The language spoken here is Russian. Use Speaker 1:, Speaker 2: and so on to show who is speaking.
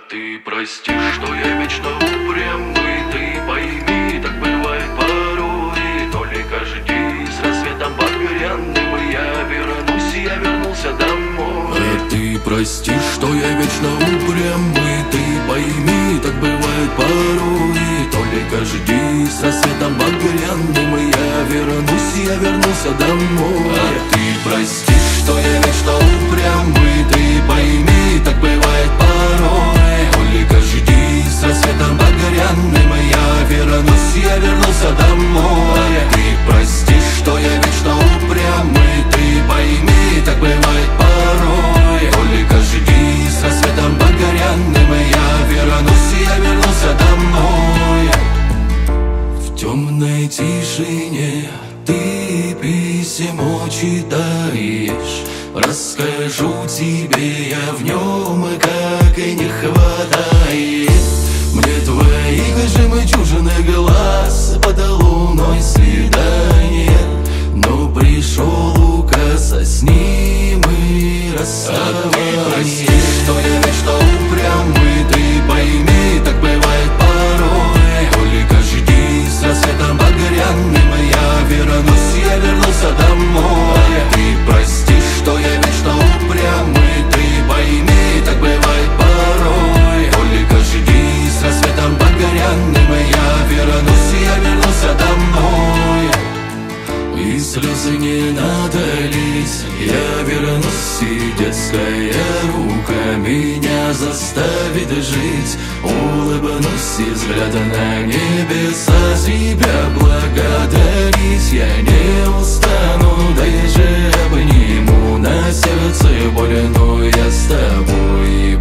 Speaker 1: ты прости, что я вечно упрямый, ты пойми, так бывает порой. Только жди, с рассветом багряным я вернулся домой. А ты прости, что я вечно упрямый, ты пойми, так бывает порой. Только жди, с рассветом багряным я вернулся домой. А ты прости, что я вечно упрямый, ты пойми, так бывает порой. Только жди, с рассветом багряным я вернулся домой. А ты прости, что я вечно упрямый, ты пойми, так бывает порой. Только жди, с рассветом багряным я вернулся домой. В темной тишине ты письмо читаешь, расскажу тебе я в нем, как и не хватает мне твоих жемчужных глаз под луной свидание. Но пришел указ, а с ним и расставание. А ты прости, что я вечно упрямый, ты пойми, так бывает порой. Только жди, с рассветом багряным я вернулся домой. А ты прости, что я вечно упрямый, ты пойми, так бывает порой. Только жди, с рассветом багряным я вернулся домой. И слезы не надо лить, я вернусь, и детская рука меня заставит жить. Улыбнусь, и взгляд на небеса тебя благодарить. Я не устану, даже обниму, на сердце боль, но я с тобой.